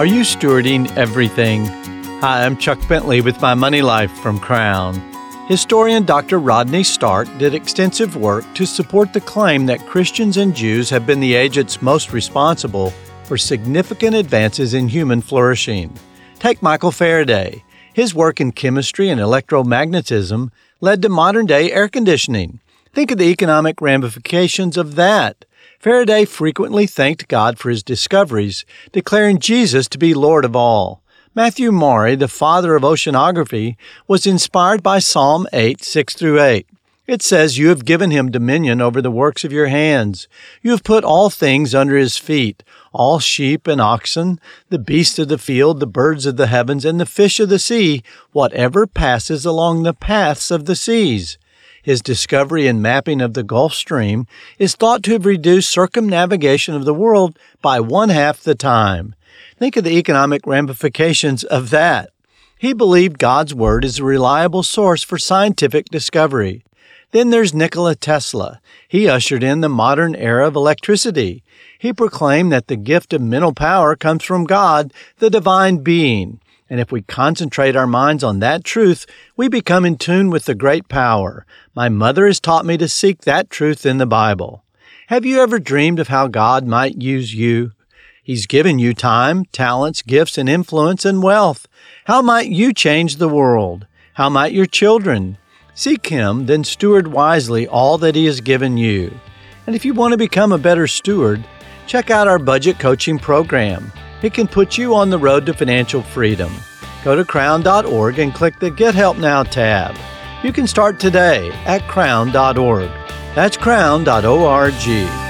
Are you stewarding everything? Hi, I'm Chuck Bentley with My Money Life from Crown. Historian Dr. Rodney Stark did extensive work to support the claim that Christians and Jews have been the agents most responsible for significant advances in human flourishing. Take Michael Faraday. His work in chemistry and electromagnetism led to modern-day air conditioning. Think of the economic ramifications of that. Faraday frequently thanked God for his discoveries, declaring Jesus to be Lord of all. Matthew Maury, the father of oceanography, was inspired by Psalm 8, 6-8. It says, "You have given him dominion over the works of your hands. You have put all things under his feet, all sheep and oxen, the beasts of the field, the birds of the heavens, and the fish of the sea, whatever passes along the paths of the seas." His discovery and mapping of the Gulf Stream is thought to have reduced circumnavigation of the world by 1/2 the time. Think of the economic ramifications of that. He believed God's Word is a reliable source for scientific discovery. Then there's Nikola Tesla. He ushered in the modern era of electricity. He proclaimed that the gift of mental power comes from God, the divine being. And if we concentrate our minds on that truth, we become in tune with the great power. My mother has taught me to seek that truth in the Bible. Have you ever dreamed of how God might use you? He's given you time, talents, gifts, and influence and wealth. How might you change the world? How might your children? Seek Him, then steward wisely all that He has given you. And if you want to become a better steward, check out our budget coaching program. It can put you on the road to financial freedom. Go to crown.org and click the Get Help Now tab. You can start today at crown.org. That's crown.org.